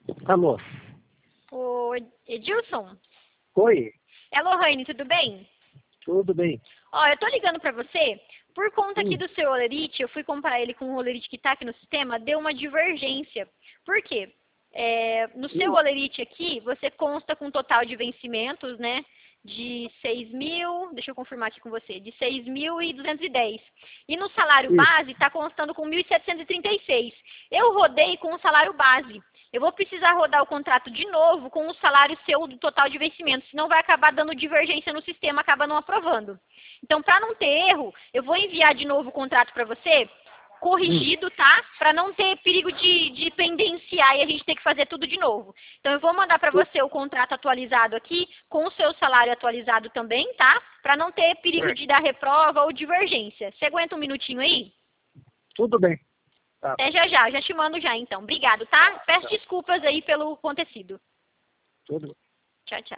Alô? Ô, Edilson? Oi, É Lohane, tudo bem? tudo bem? Ó, eu tô ligando pra você por conta aqui Hum, do seu Olerite, eu fui comparar ele com o Olerite que tá aqui no sistema, deu uma divergência. Por quê? No seu hum, Olerite aqui, você consta com um total de vencimentos, né, de 6.000, deixa eu confirmar aqui com você, de 6.210. E no salário isso. base está constando com 1.736. Eu rodei com o salário base. Eu vou precisar rodar o contrato de novo com o salário seu do total de vencimentos, senão vai acabar dando divergência no sistema, acaba não aprovando. Então, para não ter erro, eu vou enviar de novo o contrato para você, Hum, corrigido, tá? Para não ter perigo de pendenciar e a gente ter que fazer tudo de novo. Então, eu vou mandar para tu- você o contrato atualizado aqui, com o seu salário atualizado também, tá? Para não ter perigo certo. de dar reprova ou divergência. Você aguenta um minutinho aí? Tudo bem. Tá, Até já já, já te mando já então. Obrigado, tá? Peço tá, desculpas aí pelo acontecido. tudo bem. Tchau, tchau.